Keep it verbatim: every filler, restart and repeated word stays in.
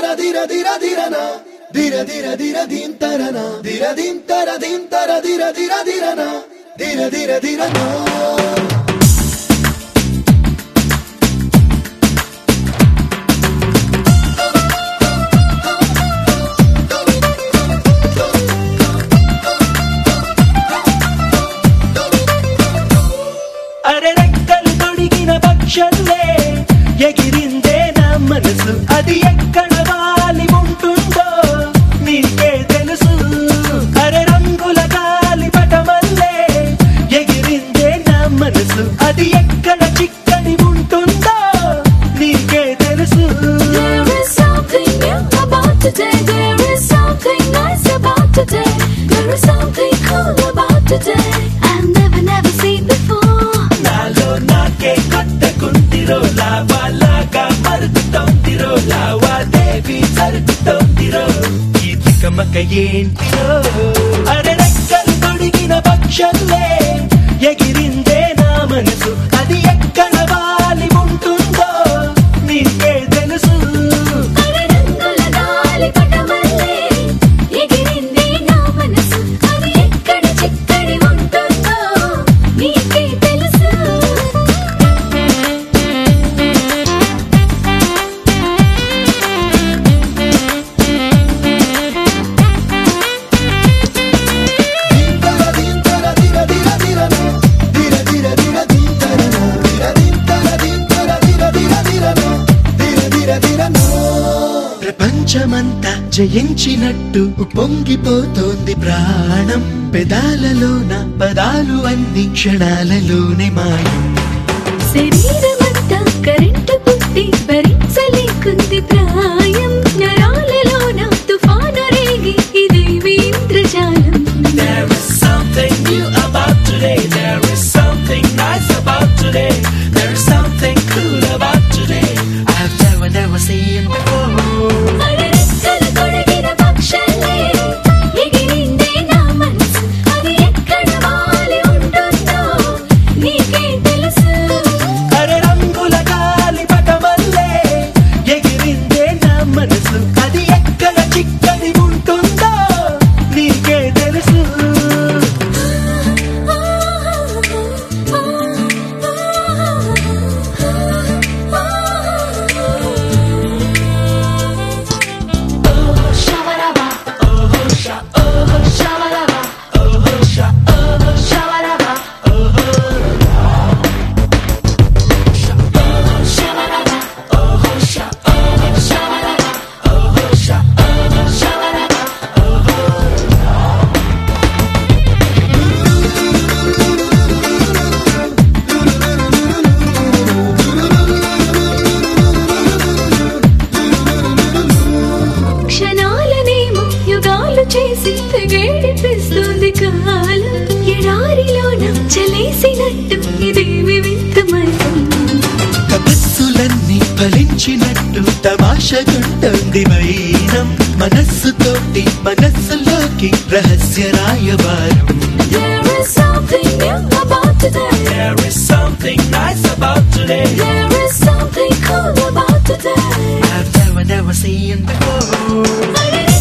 tara dira dira dira na, dira dira dira din tara na, dira din tara din tara dira dira dira na, dira dira dira na. అరే రెక్కలు తొడిగిన పక్షులే ఎగిరిందే నా మనసు అది ఎక్కడ వాలి ఉంటుందో నీకే తెలుసు అరే రంగుల గాలి పటమల్లే ఎగిరిందే నా మనసు అది ఎక్కడ చిక్కని ఉంటుందో నీకే తెలుసు There is something new about today There is something nice about today There is something cool about today I've never never seen before నాలో నాకే కొత్త కుంటిరో లావాలాగా మరుగుతోందిరో లావాదేవి జరుగుతోందిరో ఈ తికమక ఏంటిరో అరే రెక్కలు తొడిగిన పక్షులే ఎగిరిందే నా మనసు అది ఎక్కడ వాలి ఉంటుందో నీకే తెలుసు అరే రంగుల గాలి పటమల్లే ఎగిరిందే నా మనసు అది ఎక్కడ చిక్కడి ఉంటుందో నీకే తెలుసు ప్రపంచమంతా జయించినట్టు పొంగిపోతోంది ప్రాణం పెదాలలోన పదాలు అన్ని క్షణాలలోనే మాయం శరీరమంతా కరెంటు పుట్టి భరించలేకుంది ప్రాయం నరాలలోన తుఫాను రేగి ఇదేమి ఇంద్రజాలం There is something new about today There is something nice about today There is something cool about today I've never never seen before అరే రెక్కలు తొడిగిన పక్షులే ఎగిరిందే నా మనసు అది ఎక్కడ వాలి ఉంటుందో నీకే తెలుసు అరే రంగుల గాలి పటమల్లే ఎగిరిందే నా మనసు అది ఎక్కడ చిక్కని ఉంటుందో నీకే తెలుసు Shawaraba, oh sha, oh shawaraba, ఓహో Shah oh shawaraba, oh shawaraba, oh sha, oh shawaraba, ఓహో షా oh shawaraba. క్షణాలనేమో యుగాలు చేసి తెగేడిపిస్తుంది కాలం ఎడారిలోన చలేసినట్టు ఇదేమి వింతమయం తపస్సులన్నీ ఫలించినట్టు తమాషగుంటుంది వైనం మనస్సుతోటి మనస్సులోకి రహస్య రాయబారం There is something new about today There is something nice about today There is something cool about today I've never never seen before అరే